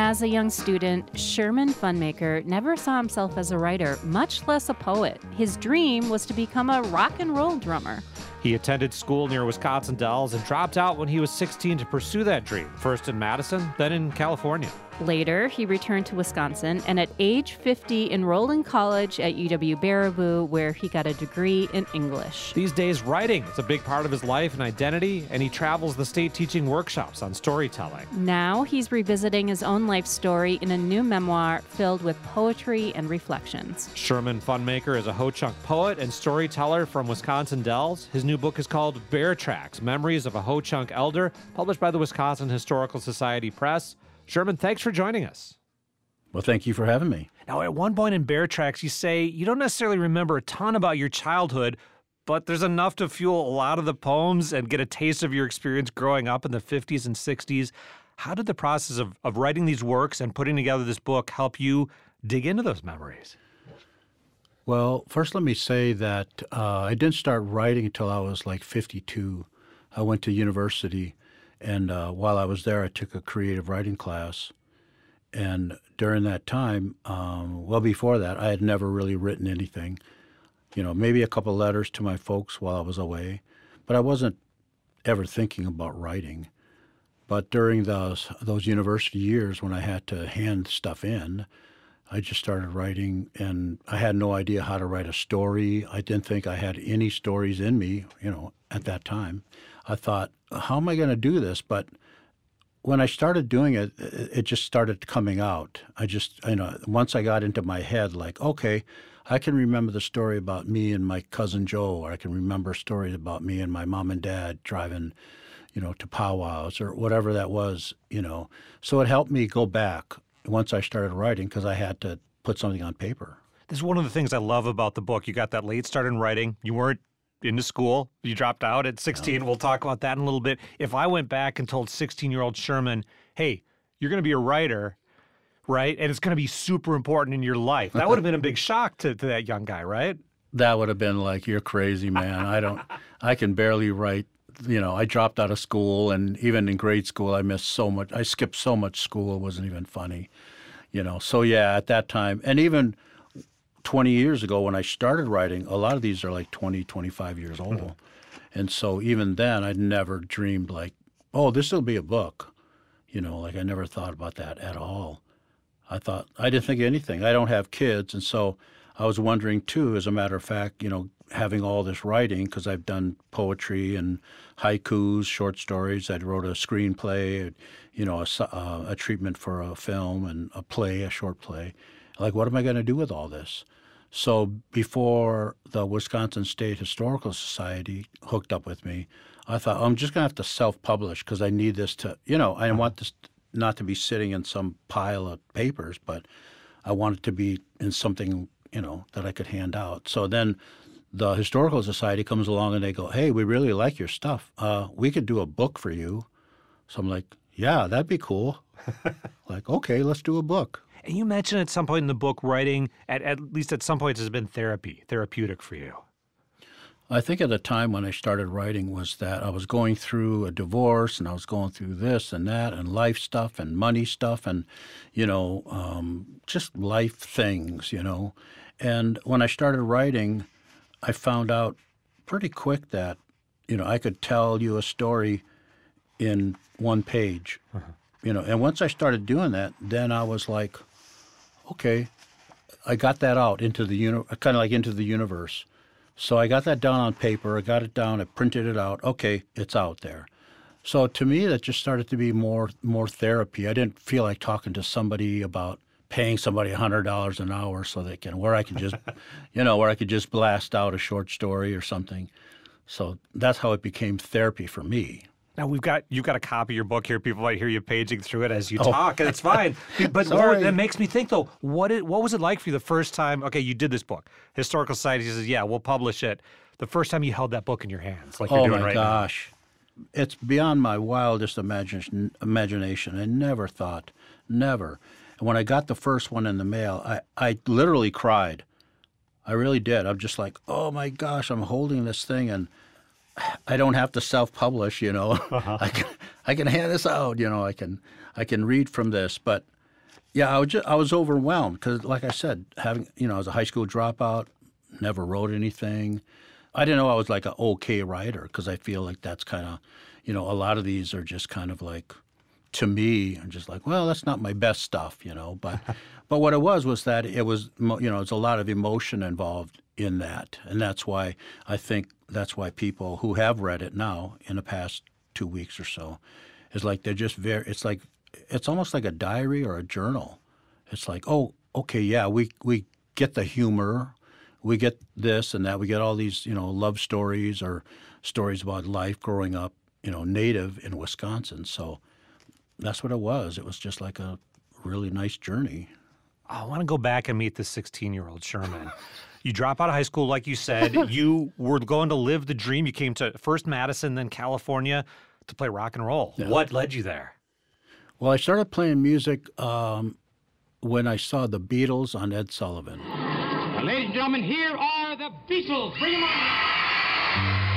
As a young student, Sherman Funmaker never saw himself as a writer, much less a poet. His dream was to become a rock and roll drummer. He attended school near Wisconsin Dells and dropped out when he was 16 to pursue that dream, first in Madison, then in California. Later, he returned to Wisconsin and at age 50 enrolled in college at UW-Baraboo, where he got a degree in English. These days, writing is a big part of his life and identity, and he travels the state teaching workshops on storytelling. Now he's revisiting his own life story in a new memoir filled with poetry and reflections. Sherman Funmaker is a Ho-Chunk poet and storyteller from Wisconsin Dells. His new book is called Bear Tracks, Memories of a Ho-Chunk Elder, published by the Wisconsin Historical Society Press. Sherman, thanks for joining us. Well, thank you for having me. Now, at one point in Bear Tracks, you say you don't necessarily remember a ton about your childhood, but there's enough to fuel a lot of the poems and get a taste of your experience growing up in the 50s and 60s. How did the process of writing these works and putting together this book help you dig into those memories? Well, first let me say that I didn't start writing until I was like 52. I went to university, and while I was there, I took a creative writing class. And during that time, well, before that, I had never really written anything. You know, maybe a couple letters to my folks while I was away, but I wasn't ever thinking about writing. But during those university years when I had to hand stuff in, I just started writing, and I had no idea how to write a story. I didn't think I had any stories in me, you know, at that time. I thought, how am I going to do this? But when I started doing it, it just started coming out. Once I got into my head, like, okay, I can remember the story about me and my cousin Joe, or I can remember stories about me and my mom and dad driving, you know, to powwows or whatever that was, you know. So it helped me go back once I started writing because I had to put something on paper. This is one of the things I love about the book. You got that late start in writing. You weren't into school. You dropped out at 16. We'll talk about that in a little bit. If I went back and told 16-year-old Sherman, hey, you're going to be a writer, right? And it's going to be super important in your life. That would have been a big shock to that young guy, right? That would have been like, you're crazy, man. I can barely write. You know, I dropped out of school, and even in grade school, I missed so much. I skipped so much school, it wasn't even funny, you know. So, yeah, at that time, and even 20 years ago when I started writing, a lot of these are like 20, 25 years old. Mm-hmm. And so even then, I'd never dreamed like, oh, this will be a book. You know, like I never thought about that at all. I didn't think of anything. I don't have kids, and so I was wondering, too, as a matter of fact, you know, having all this writing, because I've done poetry and haikus, short stories. I wrote a screenplay, you know, a treatment for a film and a play, a short play. Like, what am I going to do with all this? So before the Wisconsin State Historical Society hooked up with me, I thought, I'm just going to have to self-publish because I need this to, you know, I want this not to be sitting in some pile of papers, but I want it to be in something, you know, that I could hand out. So then the Historical Society comes along and they go, hey, we really like your stuff. We could do a book for you. So I'm like, yeah, that'd be cool. Like, okay, let's do a book. And you mentioned at some point in the book writing, at least at some points, has been therapeutic for you. I think at the time when I started writing was that I was going through a divorce and I was going through this and that and life stuff and money stuff and, you know, just life things, you know. And when I started writing, I found out pretty quick that, you know, I could tell you a story in one page, you know. And once I started doing that, then I was like, okay, I got that out into the kind of like into the universe. So I got that down on paper. I got it down. I printed it out. Okay, it's out there. So to me, that just started to be more therapy. I didn't feel like talking to somebody about paying somebody $100 an hour so they can, where I could just, you know, where I could just blast out a short story or something. So that's how it became therapy for me. Now you've got a copy of your book here. People might hear you paging through it as you talk, and it's fine. But that makes me think, though, what was it like for you the first time? Okay, you did this book. Historical Society says, yeah, we'll publish it. The first time you held that book in your hands, like you're doing right now. Oh, my gosh. It's beyond my wildest imagination. I never thought, never. And when I got the first one in the mail, I literally cried. I really did. I'm just like, oh, my gosh, I'm holding this thing, and I don't have to self-publish, you know. I can hand this out, you know. I can read from this, but Yeah, I was overwhelmed because, like I said, I was a high school dropout, never wrote anything. I didn't know I was like an okay writer because I feel like that's kind of, a lot of these are just kind of like, to me, I'm just like, well, that's not my best stuff, But, but what it was that it was, it's a lot of emotion involved in that, and that's why I think that's why people who have read it now in the past 2 weeks or so, is like they're just it's almost like a diary or a journal. It's like, oh, okay, yeah, we get the humor, we get this and that, we get all these, love stories or stories about life growing up, native in Wisconsin. So that's what it was. It was just like a really nice journey. I want to go back and meet the 16-year-old Sherman. You drop out of high school, like you said. You were going to live the dream. You came to first Madison, then California to play rock and roll. Yeah. What led you there? Well, I started playing music when I saw the Beatles on Ed Sullivan. Ladies and gentlemen, here are the Beatles. Bring them on.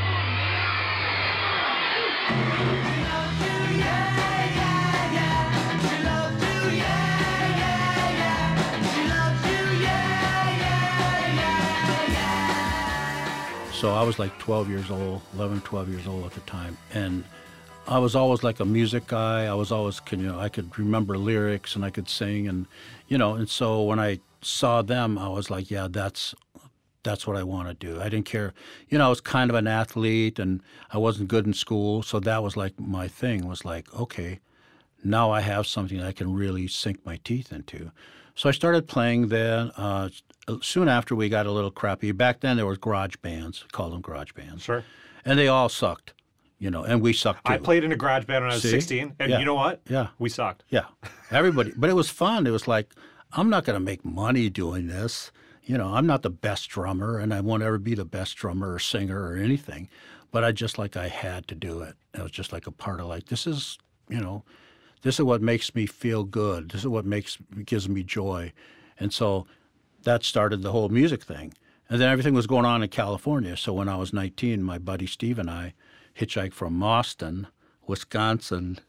So I was like 12 years old, 11, 12 years old at the time. And I was always like a music guy. I was always, I could remember lyrics and I could sing. And so when I saw them, I was like, yeah, that's what I want to do. I didn't care. I was kind of an athlete and I wasn't good in school. So that was like my thing, was like, okay, now I have something I can really sink my teeth into. So I started playing then. Soon after, we got a little crappy. Back then, there was garage bands, called them garage bands. Sure. And they all sucked, and we sucked too. I played in a garage band when I was 16, and yeah. You know what? Yeah. We sucked. Yeah. Everybody. But it was fun. It was like, I'm not going to make money doing this. I'm not the best drummer, and I won't ever be the best drummer or singer or anything. But I had to do it. It was just like a part of this is, this is what makes me feel good. This is what gives me joy. And so that started the whole music thing. And then everything was going on in California. So when I was 19, my buddy Steve and I hitchhiked from Austin, Wisconsin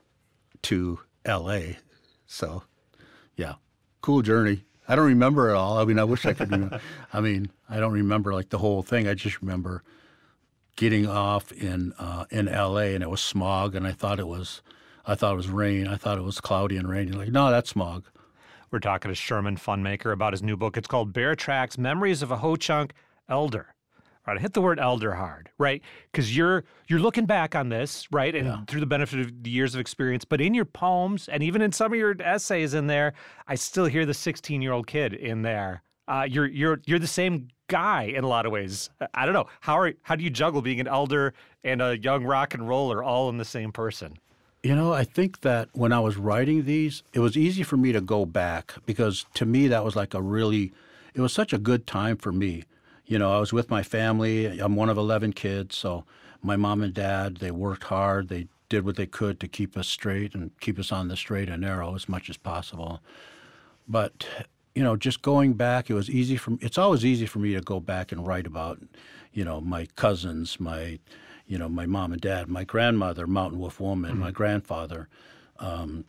to L.A. So, yeah, cool journey. I don't remember it all. I mean, I wish I could remember. I don't remember the whole thing. I just remember getting off in L.A. and it was smog, and I thought it was rain. I thought it was cloudy and rainy. No, that's smog. We're talking to Sherman Funmaker about his new book. It's called Bear Tracks: Memories of a Ho-Chunk Elder. All right, I hit the word elder hard, right? Because you're looking back on this, right, and through the benefit of the years of experience. But in your poems and even in some of your essays in there, I still hear the 16-year-old kid in there. You're the same guy in a lot of ways. I don't know. How do you juggle being an elder and a young rock and roller all in the same person? I think that when I was writing these, it was easy for me to go back because to me that was it was such a good time for me. I was with my family. I'm one of 11 kids, so my mom and dad, they worked hard. They did what they could to keep us straight and keep us on the straight and narrow as much as possible. But, just going back, it's always easy for me to go back and write about, my cousins, my mom and dad, my grandmother, Mountain Wolf Woman, my grandfather. And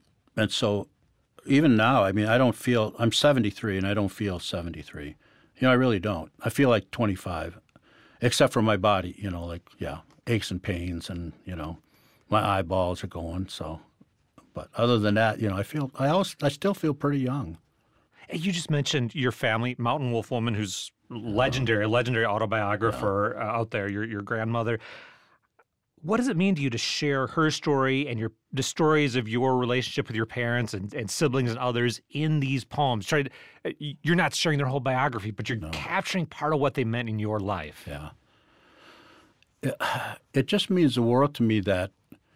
so even now, I'm 73 and I don't feel 73. I really don't. I feel like 25, except for my body, aches and pains and, my eyeballs are going. So, but other than that, I still feel pretty young. You just mentioned your family, Mountain Wolf Woman, who's legendary autobiographer out there, your grandmother. What does it mean to you to share her story and the stories of your relationship with your parents and siblings and others in these poems? You're not sharing their whole biography, but you're capturing part of what they meant in your life. Yeah. It just means the world to me that,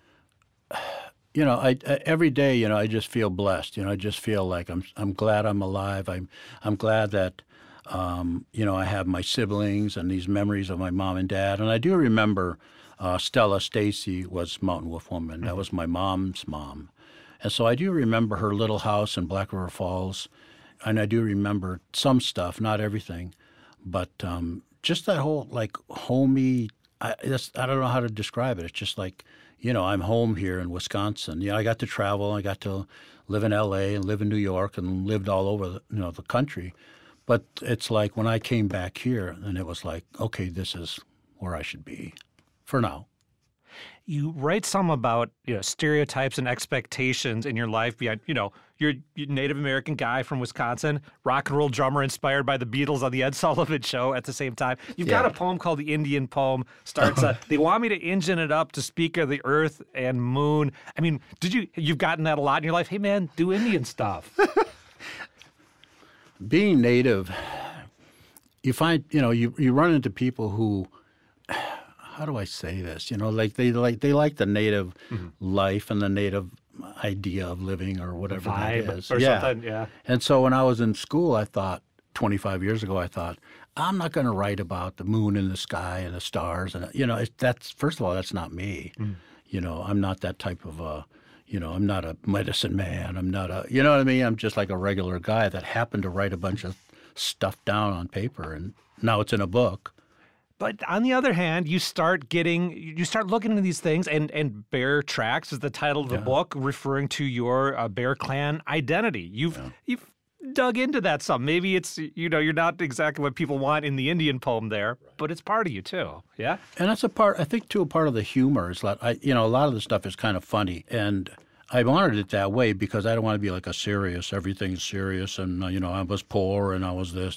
every day, I just feel blessed. I just feel like I'm glad I'm alive. I'm glad that, I have my siblings and these memories of my mom and dad. And I do remember Stella Stacy was Mountain Wolf Woman. That was my mom's mom. And so I do remember her little house in Black River Falls. And I do remember some stuff, not everything. But just that whole, homey, I don't know how to describe it. It's just I'm home here in Wisconsin. I got to travel. I got to live in L.A. and live in New York and lived all over the country. But it's like when I came back here, and it was like, okay, this is where I should be for now. You write some about stereotypes and expectations in your life beyond, you're a Native American guy from Wisconsin, rock and roll drummer inspired by the Beatles on the Ed Sullivan Show at the same time. You've got a poem called The Indian Poem. Starts, they want me to engine it up to speak of the earth and moon. I mean, you've gotten that a lot in your life? Hey, man, do Indian stuff. Being Native, you find, you run into people who, how do I say this? They like the Native life and the Native idea of living or whatever Vibe that is. Or something, yeah. And so when I was in school, I thought, 25 years ago, I thought, I'm not going to write about the moon in the sky and the stars. And, that's, first of all, that's not me. I'm not that type of I'm not a medicine man. I'm not a, you know what I mean? I'm just like a regular guy that happened to write a bunch of stuff down on paper, and now it's in a book. But on the other hand, you start looking into these things, and Bear Tracks is the title of the book, referring to your Bear Clan identity. You've dug into that some. Maybe it's, you're not exactly what people want in the Indian poem there, but it's part of you too. Yeah. And that's a part of the humor is that a lot of the stuff is kind of funny, and I wanted it that way because I don't want to be like everything's serious, and I was poor and I was this,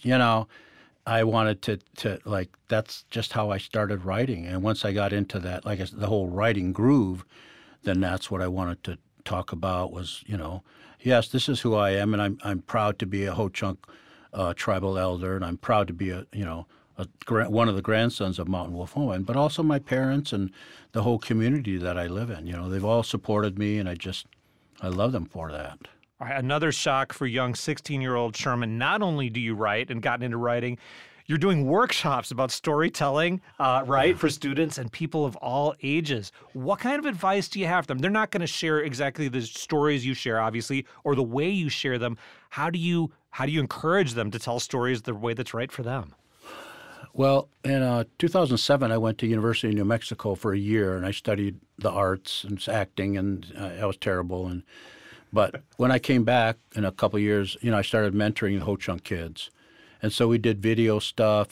I wanted to that's just how I started writing. And once I got into that, the whole writing groove, then that's what I wanted to talk about was, yes, this is who I am, and I'm proud to be a Ho-Chunk tribal elder, and I'm proud to be one of the grandsons of Mountain Wolf Homan, but also my parents and the whole community that I live in. They've all supported me, and I love them for that. All right, another shock for young 16-year-old Sherman. Not only do you write and gotten into writing, you're doing workshops about storytelling, for students and people of all ages. What kind of advice do you have for them? They're not going to share exactly the stories you share, obviously, or the way you share them. How do you encourage them to tell stories the way that's right for them? Well, in 2007, I went to University of New Mexico for a year, and I studied the arts and acting, and I was terrible. But when I came back in a couple of years, I started mentoring the Ho-Chunk kids. And so we did video stuff,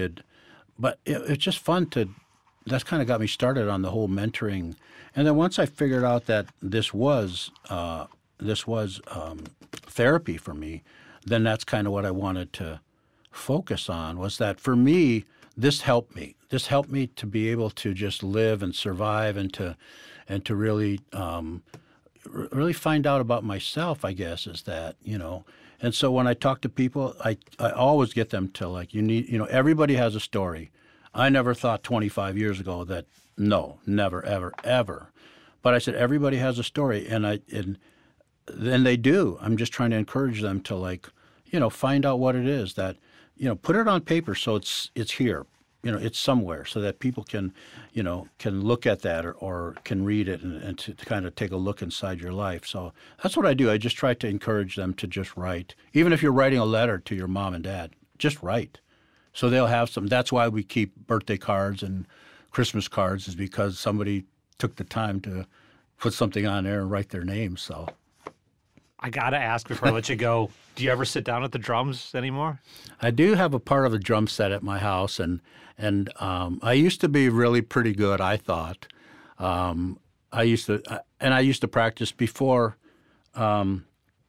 but it's just fun that's kind of got me started on the whole mentoring. And then once I figured out that this was therapy for me, then that's kind of what I wanted to focus on, was that for me, this helped me. This helped me to be able to just live and survive and to really find out about myself, I guess, is that, And so when I talk to people, I always get them to everybody has a story. I never thought 25 years ago that, no, never, ever, ever. But I said, everybody has a story, and then they do. I'm just trying to encourage them to find out what it is that, put it on paper so it's here. It's somewhere so that people can look at that or can read it and to kind of take a look inside your life. So that's what I do. I just try to encourage them to just write. Even if you're writing a letter to your mom and dad, just write. So they'll have some. That's why we keep birthday cards and Christmas cards, is because somebody took the time to put something on there and write their name. So I got to ask before I let you go, do you ever sit down at the drums anymore? I do have a part of a drum set at my house, and I used to be really pretty good, I thought. I used to practice before going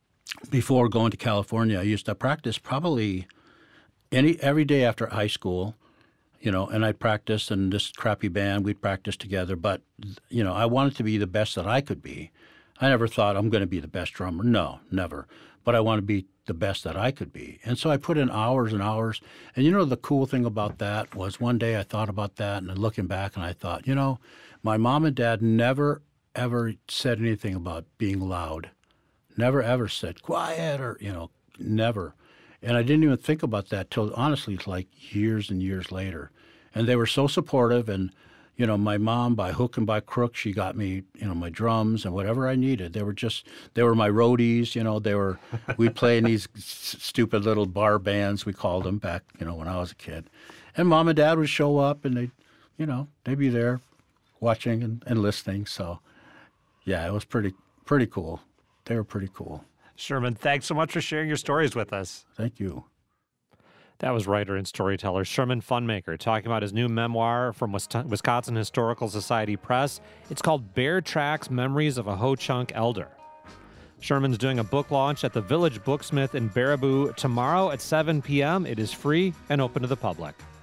to California. I used to practice probably every day after high school, and I'd practice, and this crappy band, we'd practice together. But, I wanted to be the best that I could be. I never thought I'm going to be the best drummer. No, never. But I want to be the best that I could be. And so I put in hours and hours. And the cool thing about that was one day I thought about that, and looking back, and I thought, my mom and dad never, ever said anything about being loud. Never, ever said quiet or, never. And I didn't even think about that till, honestly, it's like years and years later. And they were so supportive, and my mom, by hook and by crook, she got me, my drums and whatever I needed. They were my roadies, we'd play in these stupid little bar bands, we called them back, when I was a kid. And mom and dad would show up, and they'd be there watching and listening. So, yeah, it was pretty cool they were pretty cool. Sherman, thanks so much for sharing your stories with us. Thank you. That was writer and storyteller Sherman Funmaker talking about his new memoir from Wisconsin Historical Society Press. It's called Bear Tracks: Memories of a Ho-Chunk Elder. Sherman's doing a book launch at the Village Booksmith in Baraboo tomorrow at 7 p.m. It is free and open to the public.